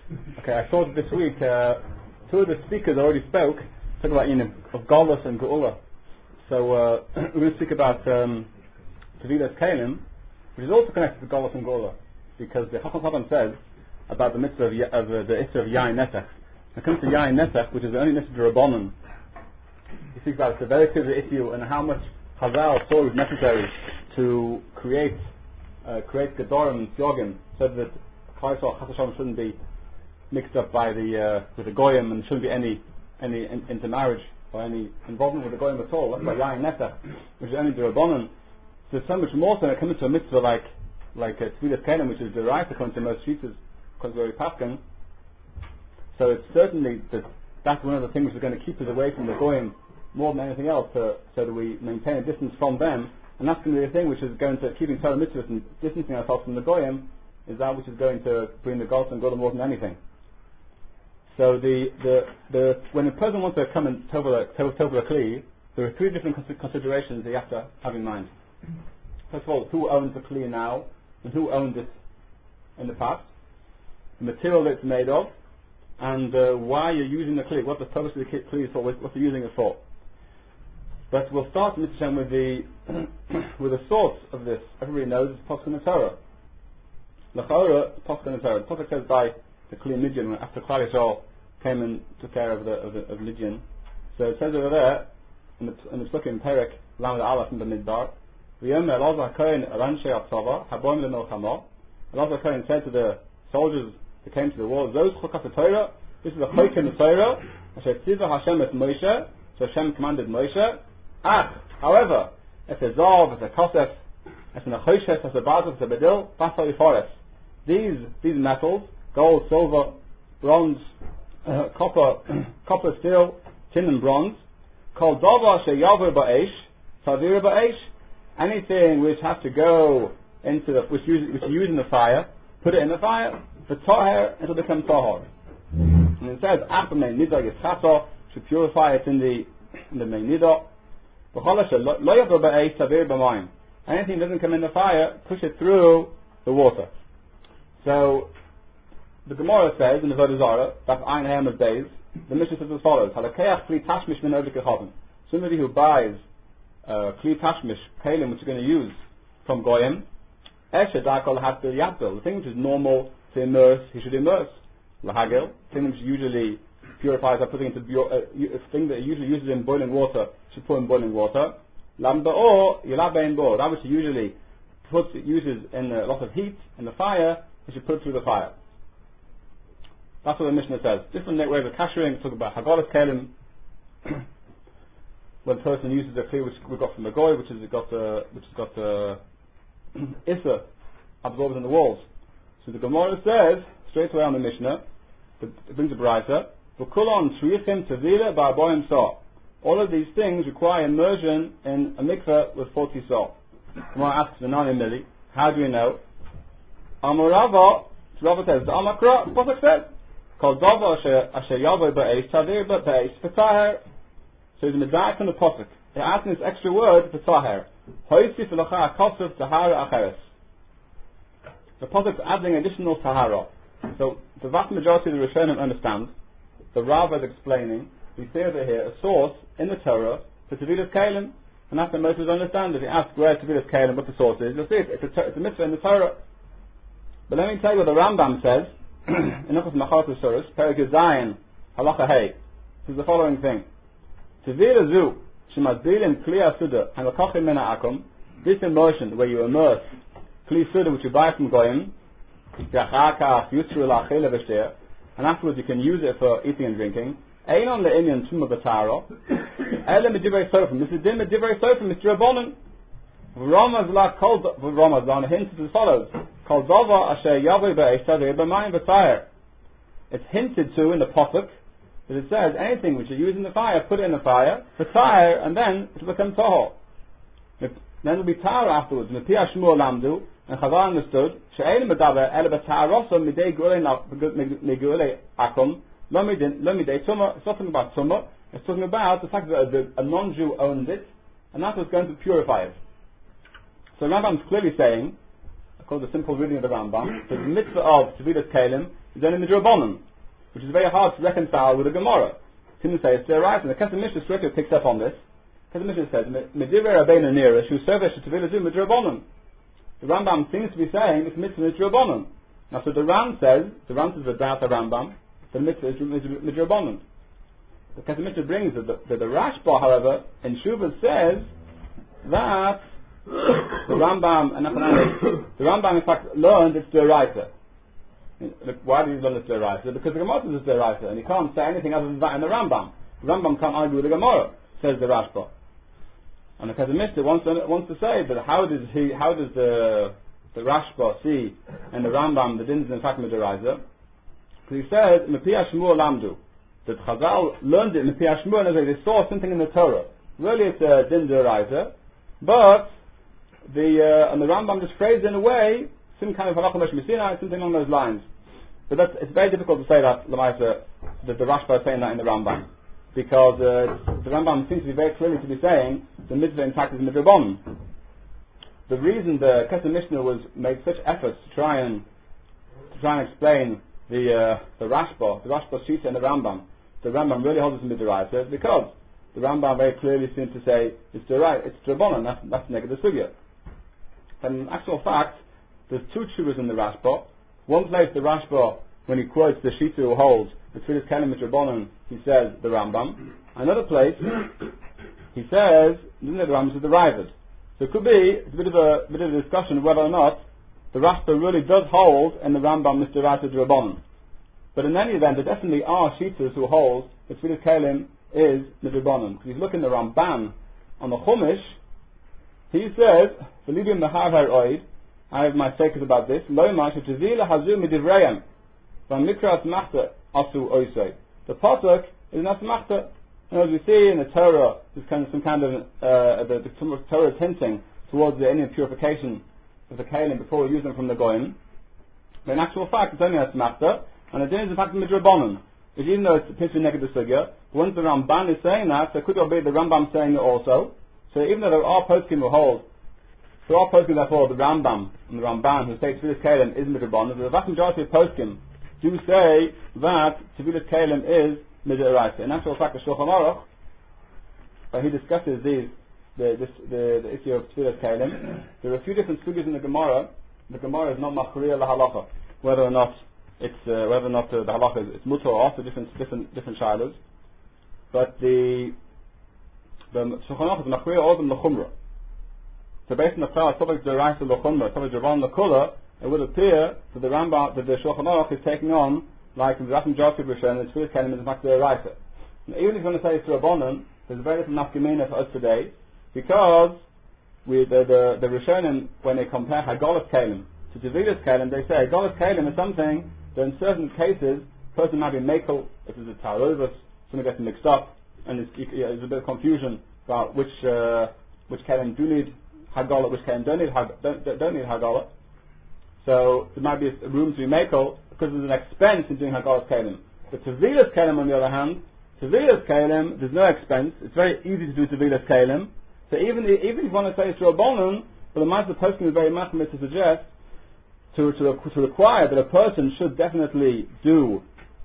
Okay, I thought this week two of the speakers already spoke, talking about of Golus and Geula. So we're going to speak about Tevilas Kalim, which is also connected to Golus and Geula, because the Chacham Chacham says about the mitzvah of the issue of Yain Nesach. When it comes to Yain Nesach, which is the only mitzvah of Rabbanon, he speaks about the very clear issue and how much Chazal thought it was necessary to create Gedorim and Syogim, so that Chayesol Chasasham shouldn't be mixed up by with the Goyim, and shouldn't be any intermarriage or any involvement with the Goyim at all. That's by Yain Nesach, which is only the Rabbanon. So there's so much more so when it comes to a mitzvah like Tevilas Kalim, which is derived according to most Shitas, according to Paskin. So it's certainly that's one of the things which is going to keep us away from the Goyim more than anything else, so that we maintain a distance from them, and that's going to be the thing which is going to keeping Torah mitzvahs and distancing ourselves from the Goyim, is that which is going to bring the Golus and Geula more than anything. So when a person wants to come and Tovah Kli, there are three different considerations that you have to have in mind. First of all, who owns the Kli now, and who owned it in the past, the material that it's made of, and why you're using the Kli, what the purpose of the Kli is for, what you're using it for. But we'll start, Mr. Shem, with the source of this. Everybody knows it's Pasuk in the Torah. L'chora, Pasuk in the Torah. The Pasuk says by the Kli Midian, after Klal Yisrael came and took care of Midian. So it says over there in the Pasuk in Perek Lamed Aleph in the Midbar, V'yom Elazar Kohen Aranshei Atzava Haboim LeMilchama. Elazar Kohen said to the soldiers that came to the war, Those Chukas Torah, this is the Chok in the Torah, Asher Tzivah Hashem et Moshe, so Hashem commanded Moshe. However, it's a Zav, it's a Kosef, it's a Choshes, it's a Bazov, it's a Bedil, Basal Forest. These metals, gold, silver, bronze, copper, steel, tin and bronze, called Dava Sheyaver Ba'esh, Tavir Ba'esh, anything which has to go into which you use in the fire, put it in the fire, for Tahir, it'll become Tahor. And it says, after Mein Nidah Yischato, should purify it in the Mein Nidah. Anything that doesn't come in the fire, push it through the water. So the Gemara says in the Avodah Zarah, that's Ein Hamad Days, the Mishnah says as follows: somebody who buys Kli Tashmish Kalim, which you're going to use from Goyim, the thing which is normal to immerse, he should immerse. Lahagil, the thing which usually purifies by putting into a thing that usually uses in boiling water, should put in boiling water. Lamba'or, Yilabein Bo, that which he usually uses in a lot of heat in the fire, he should put it through the fire. That's what the Mishnah says. Different ways of kashering, talk about Hagalas Kalim, when a person uses a kli which we got from the Goy, which has got Issa absorbed in the walls. So the Gemara says, straight away on the Mishnah, it brings a Braisa, all of these things require immersion in a mikveh with 40 saw. Gemara asks the Nani Mili, how do we know? Amorava, Rava says, the Amakra, Pasuk says, called Dava Asher Yavo Ba'esh, Tavir Ba'esh, Fatahir. So it's a medayik from the Pasuk. They're asking this extra word, Fatahir. Hoisif Lacha Kosov Tahara Acheres. The Pasuk's adding additional Tahara. So the vast majority of the Rishonim understand. The Rava is explaining, we see over here a source in the Torah for Tevilas Kalim, and that's what most of us understand. If you ask where Tevilas Kalim, what the source is, you'll see it. It's a mitzvah in the Torah. But let me tell you what the Rambam says in Ochos Macharot Surah, Perek Zayin, Halacha Hey. This is the following thing: Tevilas Zu Shemasbilim Kli Asuda Hamakochim Mena Akum. This immersion where you immerse Kli Suda, which you buy from Goyim, and afterwards you can use it for eating and drinking. Einon le'inyan tumah b'taro. Ele medivrei sofim. This is din medivrei sofim. It's Rabbanon. V'ramazlan hints as follows: Kol dava asher yavoi ba'esh tavir b'mayim v'tayir. It's hinted to in the Pasuk that it says anything which you use in the fire, put it in the fire, v'tayir, and then it will become tahor. Then it will be tahor afterwards. Mepia shmur lamdu. And Chazal understood, she'ein medaber ele b'taharosa midei gulei akum lo midei tumah. It's not talking about tumah. It's talking about the fact that a non-Jew owned it, and that was going to purify it. So Rambam is clearly saying, according to the simple reading of the Rambam, that the mitzvah of Tevilas Kalim is only Midrabanan, which is very hard to reconcile with the Gemara. Couldn't say it's right, and the Kesef Mishnah strictly picks up on this. Kesef Mishnah says, Medivrei Rabbeinu Nira, Shu Servesh Tevilah Zu Midrabanan. The Rambam seems to be saying it's mitzvah Midrabanan. Now, so the Ram says without the Rambam, the mitzvah is Midrabanan. The Kesef Mishnah brings that the Rashba, however, in Shuvah says that the Rambam in fact learned it's D'oraisa. Why did he learn it's D'oraisa? Because the Gemara says it's D'oraisa, and he can't say anything other than that in the Rambam. The Rambam can't argue with the Gemara, says the Rashba. And the Kesef Mishnah wants to say that how does the Rashba see and the Rambam the din is in fact D'oraisa? Because he says Mepiyah Shmuel Lamdu, that Chazal learned it in Mepiyah Shmuel and they saw something in the Torah. Really, it's a din D'oraisa, but and the Rambam just phrased it in a way, some kind of halacha meshmisina, something along those lines. But it's very difficult to say that the Rashba is saying that in the Rambam, because the Rambam seems to be very clearly to be saying the mitzvah in fact is midrabanan. The reason the Kesef Mishnah made such efforts to try and explain the Rashba Shita and the Rambam really holds it in midrabanan, is because the Rambam very clearly seems to say it's drabanan. That's negative sugya. And in actual fact, there's two tshuvas in the Rashba. One place the Rashba, when he quotes the Shita who holds the Tfilas Kelim Midrabanan, he says the Rambam. Another place, he says the Rambam is the Raavad. So it could be a bit of a discussion whether or not the Rashba really does hold and the Rambam is D'oraisa D'Rabbanan. But in any event, there definitely are Shitas who hold the Tfilas Kelim is Midrabanan. Because if you look in the Ramban on the Chumash, he says, "V'lidim meharhar oid." I have my takers about this. Loimar shetevila hazu midivrayim, v'mikra asmachta asu oisei. The pasuk is an asmachta. And as we see in the Torah, there's some kind of the Torah is hinting towards the Indian purification of the kalim before we use them from the goyim. But in actual fact, it's only asmachta, and the din is in fact midrabanan. Which even though it's potentially negative sugya, once the Ramban is saying that, so could be the Rambam saying it also. So even though there are poskim who hold, there are poskim therefore the Rambam and the Ramban who say Tfilas Kelim is midrabanan, the vast majority of poskim do say that Tfilas Kelim is midrabanan. In actual fact, the Shulchan Aruch, he discusses the issue of Tfilas Kelim. There are a few different sugyas in the Gemara. The Gemara is not machriya lahalacha, whether or not the halacha is mutar or off, different shilas. But the Shulchan Aruch is machriya all of them l'chumra. So based on the Torah, topic D'oraisa l'chumra, topic D'Rabbanan l'kula, it would appear that the Rambam, that the Shulchan Aruch is taking on, like the Rasim Jarkib Rishon, the Tfilas Kelim is in fact D'oraisa. Even if you want to say it's D'Rabbanan, there's a very different nafkamina for us today, because the Rishonim, when they compare Hagalas Kelim to Tevilas Kelim, they say Hagalas Kelim is something that in certain cases, a person might be makel, if it's a tarovus, something gets mixed up, and there's a bit of confusion about which kelim do need Hagala, which kelim don't need Hagala. So there might be a room to be makel because there's an expense in doing Hagalas Kelim. But Tevilas Kelim, on the other hand, Tevilas Kelim, there's no expense. It's very easy to do Tevilas Kelim. So even if you want to say it's Rabbanan, but the Master Poskim is very machmir to suggest to require that a person should definitely do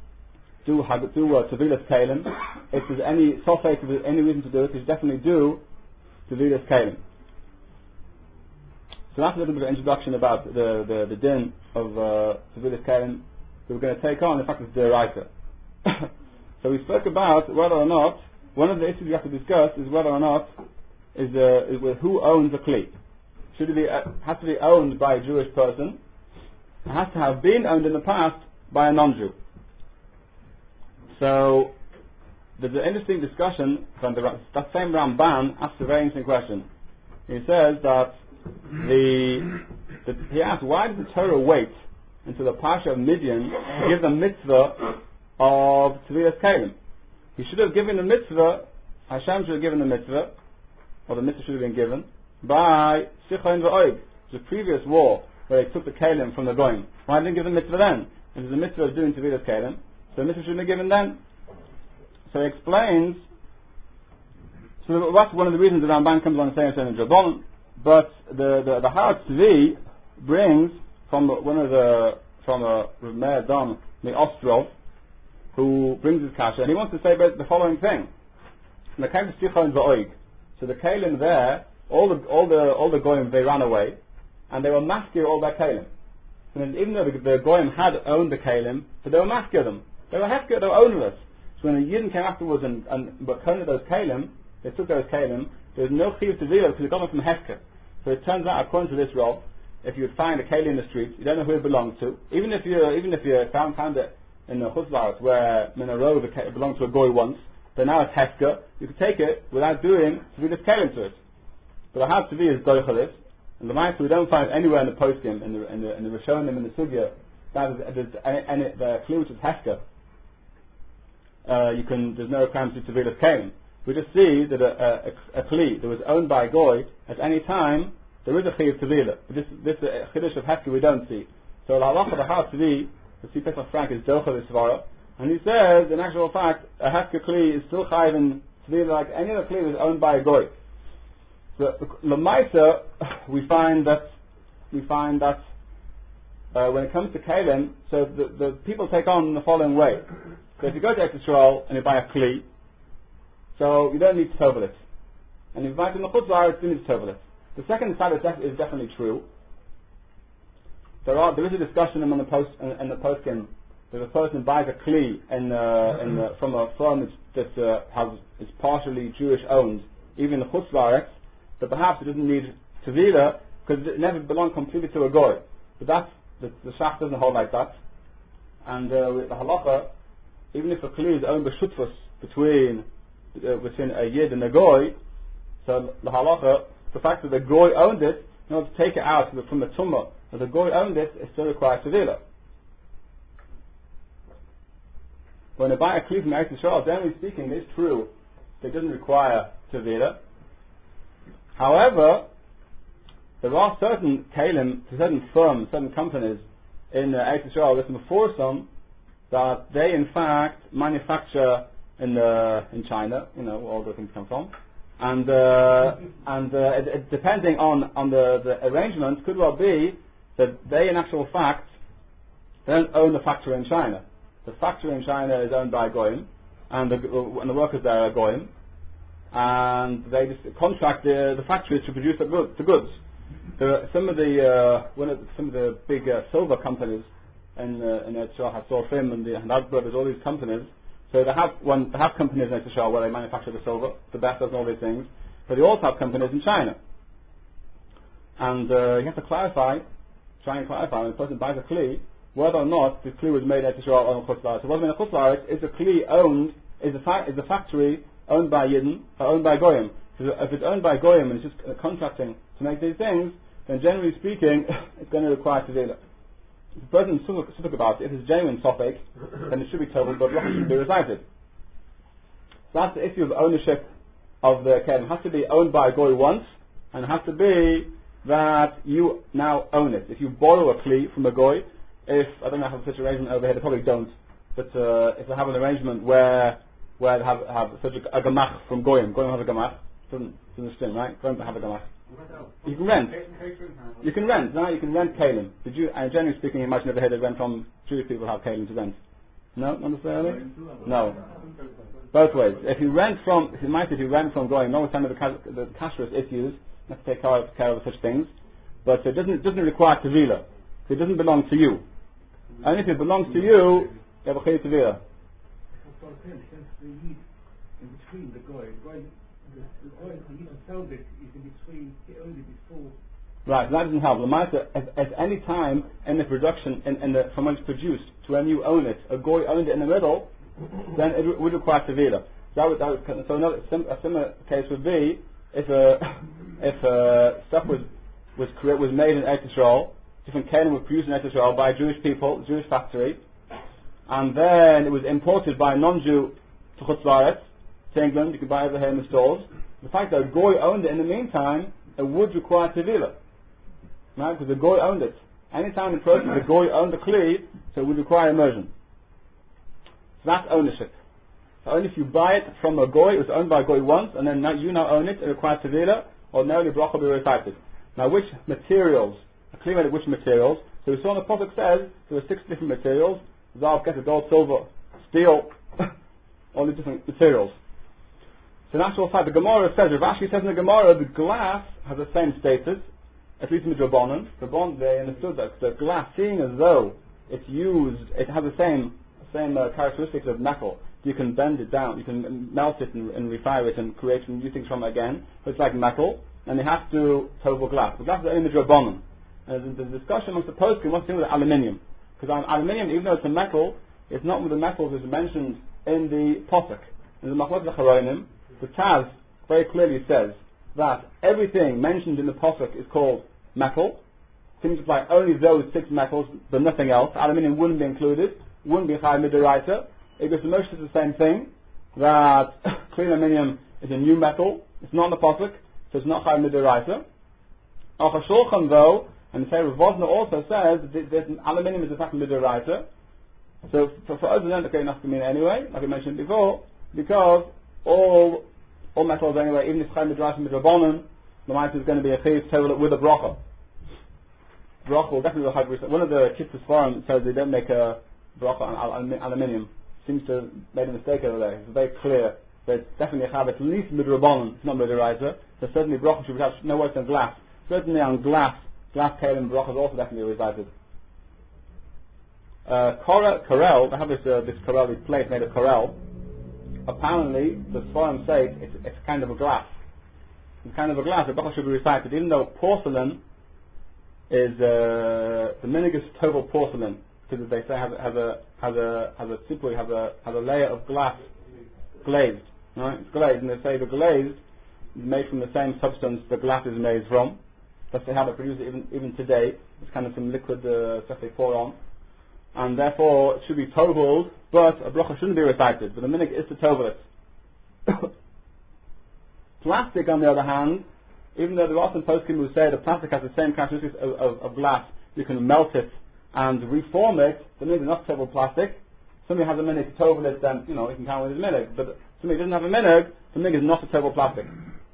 Tevilas Kelim. If there's any sofek, if there's any reason to do it, you should definitely do Tevilas Kelim. So that's a little bit of introduction about the din of Tevilas Kelim that we're going to take on. In fact, it's D'oraisa. So we spoke about whether or not, one of the issues we have to discuss is whether or not is with who owns a kli. Should it be has to be owned by a Jewish person? It has to have been owned in the past by a non-Jew. So there's an interesting discussion from that same Ramban asks a very interesting question. He says that he asks, why did the Torah wait until the Parsha of Midian to give the mitzvah of Tevilas Kelim? He should have given the mitzvah, Hashem should have given the mitzvah, or the mitzvah should have been given, by Sichon v'Oig, the previous war, where they took the Kelim from the Goyim. Why didn't he give the mitzvah then? If there's a mitzvah of doing Tevilas Kelim, so the mitzvah should have been given then. So he explains, so that's one of the reasons the Ramban comes on saying in Drabbon, but the Har Tzvi brings from Rav Meir Dam Ostrov, who brings his kasha, and he wants to say the following thing. So the Kalim there, all the Goyim, they ran away, and they were maskir all their Kalim. And even though the Goyim had owned the Kalim, but they were maskir them. They were hefker, they were ownerless. So when the Yidden came afterwards and owned those Kalim, they took those Kalim, there was no chiyuv to zero because they got them from hefker. So it turns out, according to this role, if you would find a Kalim in the street, you don't know who it belonged to. Even if you found it in the Chuzlaret where in a row it belonged to a Goy once, but now it's hefker, you could take it without doing to be this Kalim to it. But the hard to be is Doichalis, and the Ma'aseh we don't find anywhere in the poskim, in the Rishonim, in the Sugya, that is the clue which is hefker. There's no requirement to Tevilas Kalim. We just see that a Kli that was owned by a Goy, at any time, there is a Chiv Tevila. But this Chiddush of Hefker we don't see. So the halacha of the Har Tvi, the C. Pesach Frank is Docha the Svara, and he says, in actual fact, a Hefker Kli is still Chayiv in Tevila like any other Kli that is owned by a Goy. So, Lamaisa, we find that when it comes to Kalim, so the people take on the following way. So if you go to Eretz Yisrael and you buy a Kli, so you don't need to tovel it. And if you buy it in the Chutz La'aretz, you need to tovel it. The second side is definitely true. There is a discussion among the poskim. If a person buys a Kli from a firm that is partially Jewish owned, even the Chutz La'aretz, but perhaps it doesn't need Tevila because it never belonged completely to a Goy. But the Shach doesn't hold like that. And with the halacha, even if a Kli is owned by Shutfus between a Yid and a Goy, so the halacha, the fact that the Goy owned it, in order to take it out from the Tumah, that the Goy owned it, it still requires Tevila. When they buy a Kli from Eretz Yisrael, generally speaking, it's true, it doesn't require Tevila. However, there are certain Kalim, certain firms, certain companies in Eretz Yisrael, there's before some, that they in fact manufacture in China, all the things come from, and depending on the arrangement, could well be that they in actual fact don't own the factory in China. The factory in China is owned by Goyim, and the workers there are Goyim, and they just contract the factories to produce the goods. Some of the big silver companies in Eretz Yisrael, Hasorfim and the Haddad brothers, all these companies. So they have companies in Eretz Yisrael where they manufacture the silver, the Bethas and all these things, but they also have companies in China. And you have to try and clarify when a person buys a Kli, whether or not the Kli was made in Eretz Yisrael or in Chutz La'aretz. So whether in Chutz La'aretz is the Kli owned, is the factory owned by Yidden or owned by Goyim? So if it's owned by Goyim and it's just contracting to make these things, then generally speaking, it's going to require Tevila. If the person is suffolk about it, if it's genuine topic, then it should be told, but it should be recited. So that's the issue of ownership of the Kelim. It has to be owned by a Goy once, and it has to be that you now own it. If you borrow a Kli from a Goy, I don't know if they have such an arrangement over here, they probably don't, but if they have an arrangement where they have such a Gamach from Goyim have a Gamach, doesn't stream, right? Goyim have a Gamach. You can rent. You can rent. Now you can rent Kalim. And generally speaking, you might never heard of rent from Jewish people have Kalim to rent. No, understand? No. Both ways. If you rent from Goyim, notwithstanding the kashrus issues, you have to take care of such things. But it doesn't require Tevila. It doesn't belong to you. Only if it belongs to you, you have a Chiyuv Tevila. In between the Goy. The Goy who even sold it is in between, he owned it before. Right, that doesn't help. At any time in the production, from when it's produced to when you own it, a Goy owned it in the middle, then it would require Tevila. So a similar case would be if stuff was made in Eretz Yisrael, different Kalim were produced in Eretz Yisrael by Jewish people, Jewish factory, and then it was imported by a non-Jew to Chutz La'aretz, to England. You can buy it over here in the stores. The fact that a Goy owned it in the meantime, it would require Tevila. Right? Because the Goy owned it. Anytime in the process the Goy owned the Kli, so it would require immersion. So that's ownership. So only if you buy it from a Goy, it was owned by a Goy once, and then you now own it requires Tevila, ordinarily bracha will be recited. Now which materials, a Kli made of which materials? So we saw in the Prophet says there were 6 different materials, zav, kesef, gold, silver, steel, all the different materials. So in actual fact, the Gemara says, Rav Ashi says in the Gemara, the glass has the same status, at least in the Drabonim. The Drabonim, they understood that the glass, seeing as though it's used, it has the same characteristics of metal. You can bend it down, you can melt it and refire it and create new things from it again. But it's like metal, and they have to tovel glass. The glass is only in the Drabonim. And there's a discussion amongst the poskim what's to do with aluminium. Because aluminium, even though it's a metal, it's not one of the metals that's mentioned in the Posuk. In the Machlokes Acharonim, the Taz very clearly says that everything mentioned in the Posuk is called metal. Seems to apply only those 6 metals, but nothing else. Aluminium wouldn't be included, wouldn't be Chai Midoraisa. It goes to Moshe the same thing, that clean aluminium is a new metal, it's not in the Posuk, so it's not Chai Midoraisa. Al HaShulchan though, and the Rav Wosner also says that aluminium is in fact Midoraisa. So for us, it's okay enough to mean anyway, like I mentioned before, because all metals anyway, even if Chai Midrash and Midrabanan, the might is going to be a Chayv Tovel with a bracha. Bracha will definitely have research. One of the Kitzur Sfarim says they don't make a bracha on aluminium. Seems to have made a mistake over there. It's very clear that it's definitely have at least Midrabanan, it's not Midraisa. So certainly bracha should have no worse than glass. Certainly on glass kalim bracha is also definitely recited. Corel, they have this Corel, this plate made of Corel. Apparently, the Sfarim say it's kind of a glass. It's kind of a glass. The bracha should be recited, even though porcelain is the minig is total porcelain, because they say has a layer of glass glazed. Right? It's glazed, and they say the glazed is made from the same substance the glass is made from. That's how they produce it even today. It's kind of some liquid stuff they pour on. And therefore it should be toveled, but a bracha shouldn't be recited. But the minig is to tovel it. Plastic, on the other hand, even though there are some poskim who say that plastic has the same characteristics of glass, you can melt it and reform it. The minig is not to tovel plastic. Somebody has a minig to tovel it, then he can count with his minig. But somebody doesn't have a minig, the minig is not to tovel plastic.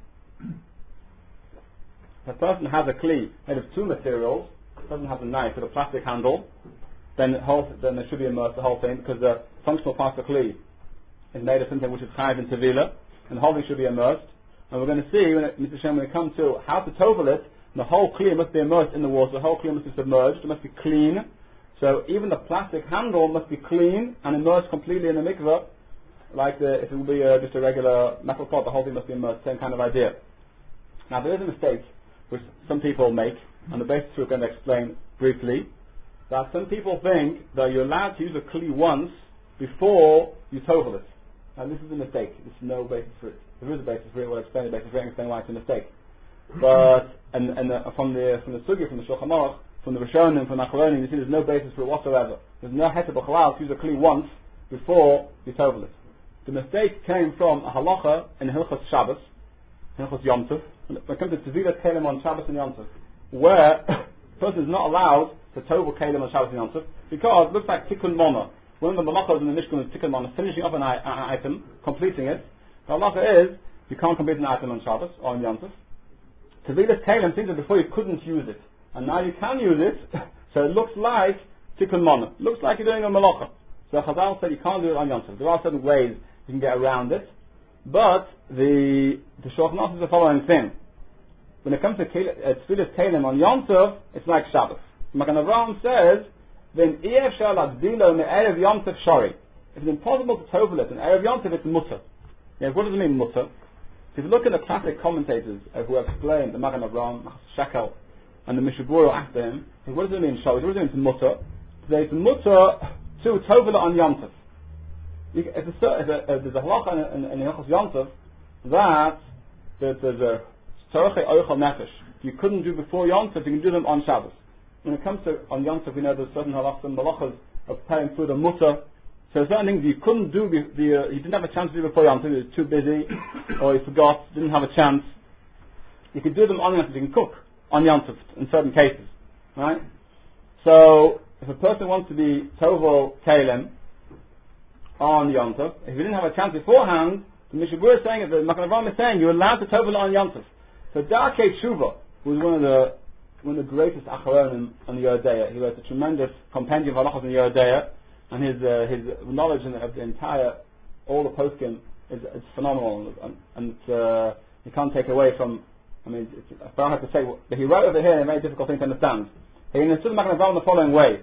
If a person has a kli made of 2 materials, doesn't have a knife with a plastic handle, then there should be immersed the whole thing, because the functional part of the kli is made of something which is chayiv in tevila, and the whole thing should be immersed. And we're going to see when it comes to how to tovel it, the whole kli must be immersed in the water, the whole kli must be submerged, it must be clean. So even the plastic handle must be clean and immersed completely in the mikveh, like if it will be just a regular metal pot, the whole thing must be immersed, same kind of idea. Now there is a mistake which some people make, and the basis we're going to explain briefly, that some people think that you're allowed to use a kli once before you tovel it. Now this is a mistake. There's no basis for it. There is a basis for it. We'll explain the basis for it and explain why it's a mistake. But from the Sugya, from the Shulchan Aruch, from the Rishonim, from the Acharonim, you see there's no basis for it whatsoever. There's no heter b'chalal to use a kli once before you tovel it. The mistake came from a halacha in Hilchos Shabbos, Hilchos Yom Tov, when it comes to Tevilas Kelim on Shabbos and Yom Tov, where the person is not allowed to tovel Kelim on Shabbos and Yom Tov, because it looks like Tikkun Mona. One of the malachos in the Mishkan is Tikkun Mona, finishing up an item, completing it. The halacha is, you can't complete an item on Shabbos or on Yom Tov. Tevilas Kelim things that before you couldn't use it, and now you can use it, so it looks like Tikkun Mona. It looks like you're doing a malacha. So Chazal said you can't do it on Yom Tov. There are certain ways you can get around it, but the Shulchan Aruch is the following thing. When it comes to Tevilas Kelim on Yom Tov, it's like Shabbos. Magen Avraham says, then if it's impossible to tovel it in Erev Yom Tov, it's mutter. Yeah, what does it mean mutter? If you look at the classic commentators who have explained the Magen Avraham, Shekel, and the Mishabura after him, what does it mean Shabbos? What does it mean mutter? It's mutter to tovel it on Yom Tov. There's a halacha in Hilchos Yom Tov that there's a tzorchei oichel nefesh. You couldn't do before Yom Tov, you can do them on Shabbos. When it comes to on Yom Tov, we know there's certain halachas and malachas of preparing food and mutter. So certain things you couldn't do, you didn't have a chance to do before Yom Tov, you were too busy, or you forgot, didn't have a chance. You could do them on Yom Tov, you can cook on Yom Tov in certain cases. Right? So, if a person wants to be tovel kelim on Yom Tov, if you didn't have a chance beforehand, the Mishabura is saying, the Magen Avraham is saying, you're allowed to tovel on Yom Tov. So Darkei Tshuva, who was one of the greatest Acharonim on the Yeridea, he wrote a tremendous compendium of halachos on the Yeridea. and his knowledge of the entire, all the poskim is phenomenal, and you can't take away from. I mean, if I have to say, but he wrote over here a very difficult thing to understand. He understood the Magen Avraham the following way.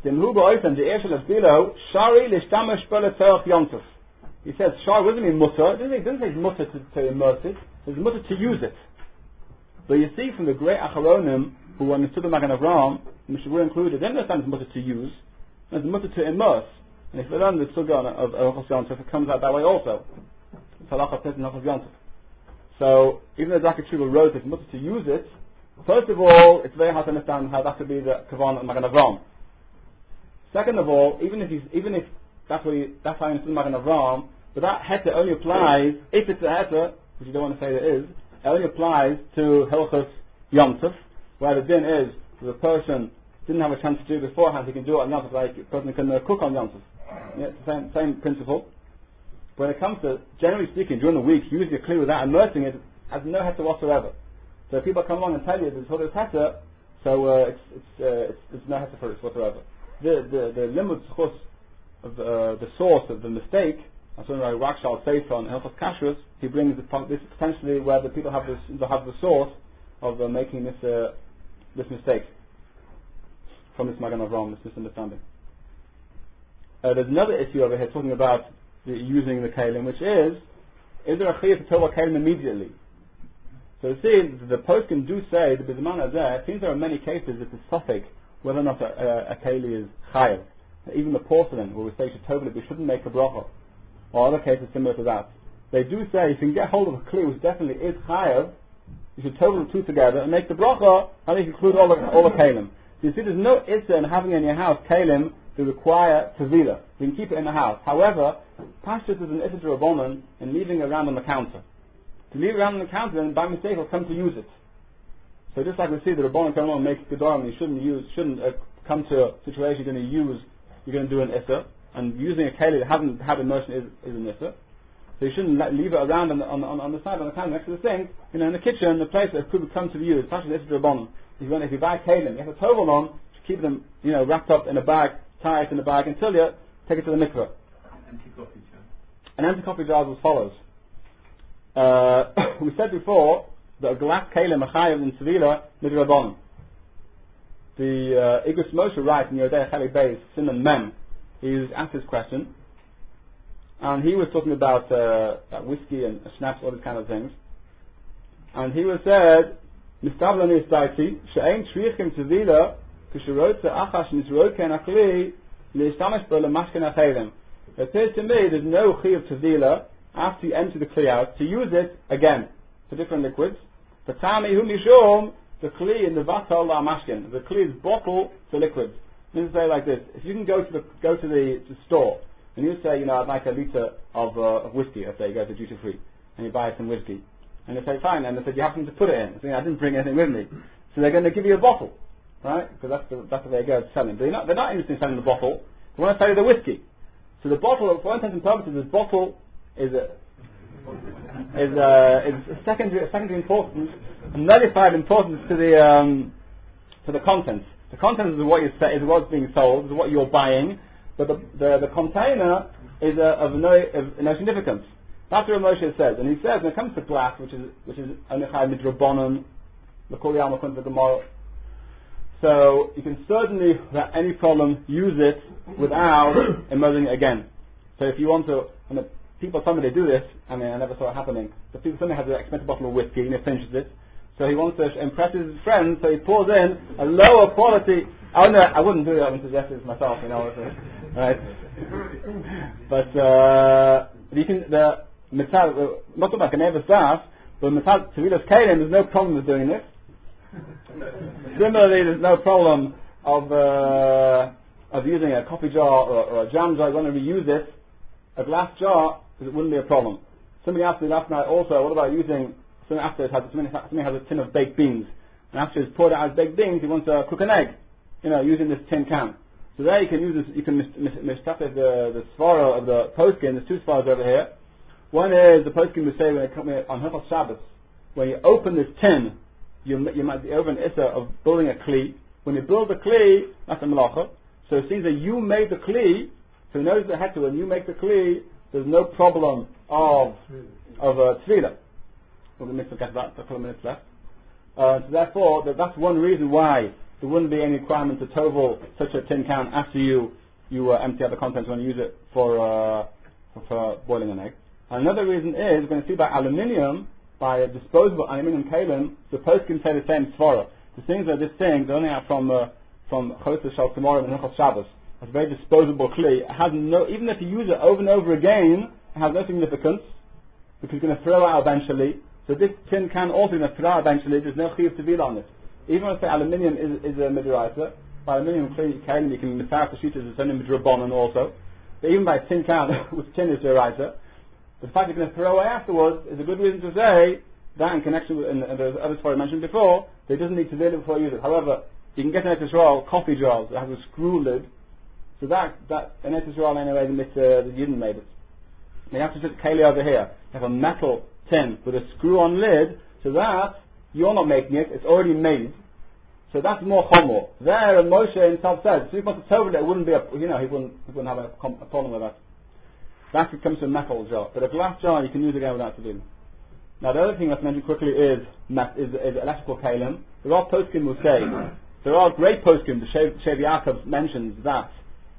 He says, Shar doesn't mean mutter. It doesn't say mutter to immerse it. It's mutter to use it. But you see from the great Acharonim who understood the Magen Avraham, Mishavur included, they understand it's mutter to use, and it's mutter to immerse. And if they learn the Sugya of Hilchos Yontif, it comes out that way also. It's halacha in Hilchos Yontif. So, even though Zakei Tshuva wrote it's mutter to use it, first of all, it's very hard to understand how that could be the Kavan of Magen Avraham. Second of all, even if that's how you understand Magen Avraham, but that heter only applies, if it's a heter, which you don't want to say it is, it only applies to Hilchos Yontif, where the din is, if the person didn't have a chance to do it beforehand, he can do it on Yontif, like a person can cook on Yontif. Yeah, it's the same principle. When it comes to, generally speaking, during the week, using a kli without immersing it has no heter whatsoever. So if people come along and tell you there's this heter, so it's no heter for it whatsoever. The limud chus of the source of the mistake, as one like Rakshal Sefer on Hilchos Kashrus, he brings this potentially where the people have the source of making this mistake from this Magen Avraham, this misunderstanding. There's another issue over here talking about using the kalim, which is there a chiyuv to tova kalim immediately? So you see, the poskim do say the Bizman Hazeh, since there are many cases it's a suffix whether or not a keli is chayav. Even the porcelain, where we say shetov, we shouldn't make a bracha, or other cases similar to that. They do say if you can get hold of a kli which definitely is chayav, you should total the two together and make the bracha, and you include all the kalim. So you see, there's no issa in having in your house kalim to require tevila. You can keep it in the house. However, pashtus is an issa to rabbanon in leaving it around on the counter. To leave it around on the counter, and by mistake will come to use it. So just like we see the rabbanon come along and make gedorim, you shouldn't come to a situation you're going to do an issa, and using a keli that hasn't had immersion is an issa. So you shouldn't leave it around on the side, on the counter next to the sink, in the kitchen, the place that could come to use. Pashtus is issa to rabbanon. If you buy kelim, you have a tovel on, keep them, wrapped up in a bag, tie it in a bag until you take it to the mikveh. Empty coffee jar. An empty coffee jar is as follows. We said before that a glass kelim achayev in Sevilla midrabanan. The Igros Moshe writes in Yodei Chelik Beis Siman Mem. He was asked this question, and he was talking about whiskey and schnapps, all these kind of things. And he was said, "Mistablan is daiti she'ain shrichim Sevilla kisherotze achash nisroken achli leishtamesh bo lemashken achelim." It appears to me there's no chiyuv tevila after you empty the kli out to use it again for different liquids. The tami hu mishum the kli in the vatal la mashkin. The kli is bottle to liquids. Let me say like this: if you can go to the store and you say, I'd like a liter of whiskey. Let's say you go to duty free and you buy some whiskey, and they say fine, and they said you have to put it in. So I didn't bring anything with me, so they're going to give you a bottle, right? Because that's what they go selling. But they're not interested in selling the bottle. They want to sell you the whiskey. So the bottle, for all intents and purposes, this bottle is secondary importance, nullified importance to the contents. The contents is what you say, is what's being sold, is what you're buying, but the container is of no significance. That's what Moshe says, and he says when it comes to glass, which is anichai midrabanan, the Koryama comes to the Gemara. So you can certainly, without any problem, use it without immersing it again. So if you want to, when people tell me they do this, I never saw it happening, but somebody has an expensive bottle of whiskey and he finishes it, so he wants to impress his friends, so he pours in a lower quality. Oh no, I wouldn't do it, I wouldn't suggest it myself, right? But you can, the mitzvah, not about Ganeva staff, but mitzvah Tevilas Kalim, there's no problem with doing this. Similarly, there's no problem of using a coffee jar or a jam jar. You want to reuse it, a glass jar, because it wouldn't be a problem. Somebody asked me last night also, what about using, somebody has a tin of baked beans, and after he's poured out his baked beans, he wants to cook an egg, using this tin can. So there you can use this, you can mistake the svara of the poskin. There's two svaras over here. One is the poskin would say when it comes on Hilchos Shabbos, when you open this tin, you might be over an issa of building a kli. When you build a kli, that's a malacha. So it seems that you made the kli So he knows the heter, when you make the kli, there's no problem of tefillah. We'll get to that a couple of minutes left. So therefore, that's one reason why there wouldn't be any requirement to tovel such a tin can after you empty out the contents when you use it for boiling an egg. And another reason is, we're going to see by aluminium, by a disposable aluminium kalim, the post can say the same svara. The things are just saying, they're only out from Choseh Shal tomorrow and Hilchos Shabbos. It's a very disposable kli. It has no, even if you use it over and over again, it has no significance, because you're going to throw it out eventually. So this tin can also going to throw out eventually, there's no chiyuv tevila on it. Even if the aluminium is a midraisa, by aluminium kalim you can mithar the sheetas, it's only midrabanan also. But even by a tin can, which tin is deraisa, the fact you're going to throw away afterwards is a good reason to say that in connection with, and there's others I mentioned before, that it doesn't need to lid it before you use it. However, you can get an Eretz Yisrael coffee jars that has a screw lid, so that an Eretz Yisrael anyway, the Yidden made it. Now you have to put keli over here. You have a metal tin with a screw-on lid, so that you're not making it, it's already made. So that's more chomor. There, Moshe himself said, so if he wants to tovel it, wouldn't be he wouldn't have a problem with that. That comes to a metal jar, but a glass jar you can use again without tefillin. Now the other thing let's mention quickly is electrical kalim. There are poskim who say, there are great poskim. The Shev Yaakov mentions that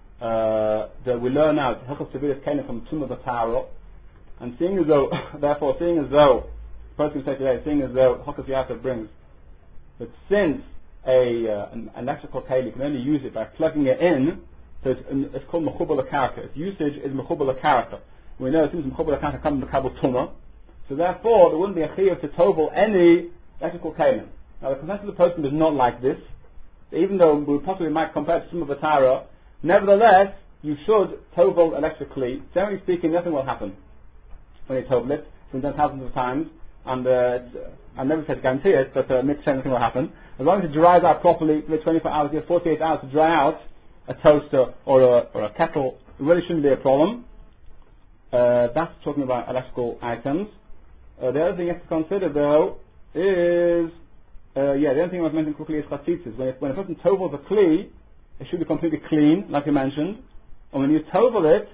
we learn out Hilchos Tevilas kalim from Tumah B'Taro, and seeing as though poskim say today, seeing as though Hilchos Yaakov brings that since an electrical kalim you can only use it by plugging it in. So it's called mechubal l'karka. Its usage is mechubal l'karka. We know as soon as mechubal l'karka comes to kabel tumah, so therefore there wouldn't be a chiyuv to tovel any electrical kalim. Now the consensus of the poskim is not like this. Even though we possibly might compare it to Tumah B'Tara, nevertheless you should tovel electrically. Generally speaking, nothing will happen when you tovel it. It's been done thousands of times, and I never say to guarantee it, but nothing will happen. As long as it dries out properly, for 24 hours, you have 48 hours to dry out a toaster or a kettle, it really shouldn't be a problem. That's talking about electrical items. The other thing you have to consider though is, the other thing I was mentioning quickly is chatzitzis. When a person tovels a kli, it should be completely clean, like you mentioned. And when you tovel it,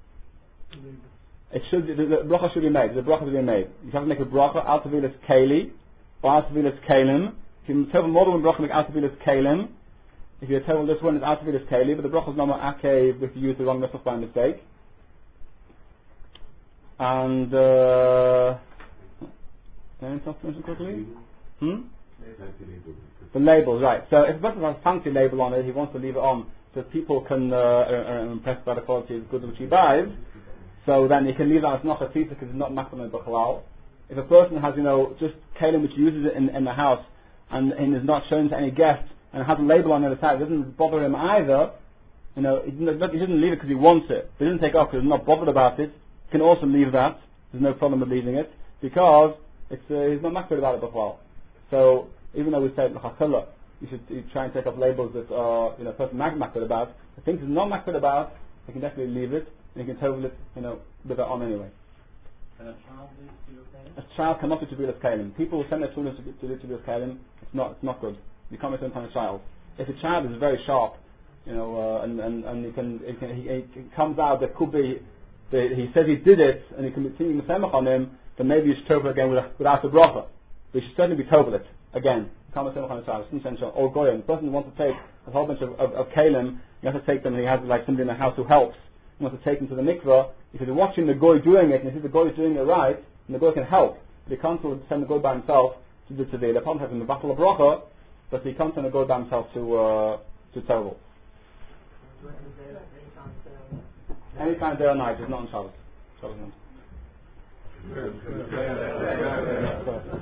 the bracha should be made. The bracha should be made. You have to make a bracha al tevilas keli or al tevilas kalim. If you tovel more than one bracha, make al tevilas kalim. If you told this one is out of it as keli, but the bracha is not akev if you use the wrong nusach by mistake. And anything else to mention quickly? The labels, right. So if a person has a fancy label on it, he wants to leave it on so people can are impressed by the quality of goods which he buys. So then he can leave that as not chatzitza because it's not makbel b'chalal. If a person has just kelim which uses it in the house and is not shown to any guests, and it has a label on the other side, it doesn't bother him either. He doesn't leave it because he wants it. He doesn't take it off because he's not bothered about it. He can also leave that. There's no problem with leaving it because he's not makbel about it before. So even though we say l'chakala, you should try and take off labels that are a person makbel about. The things he's not makbel about, he can definitely leave it and he can tovel it, with it on anyway. Can a child do Tevilas Kalim? A child cannot do Tevilas Kalim. People who send their children to do Tevilas Kalim, it's not good. You can't make some kind of child. If a child is very sharp, and he comes out that could be, he says he did it, and he can continue to semach on him, then maybe you should tovel again without a bracha. But you should certainly be tovel it again. You can't make semach on a child. It's essential. Or goyim. The person who wants to take a whole bunch of kalim, you have to take them, and he has like somebody in the house who helps. He wants to take them to the mikveh. If he's watching the goy doing it, and he sees the goy is doing it right, and the goy can help. But he can't send the goy by himself to do Tevilah. Upon having the battle of bracha, but he can't send a goy by himself to tovel. Any time day or night is not on Shabbos. Shabbos not.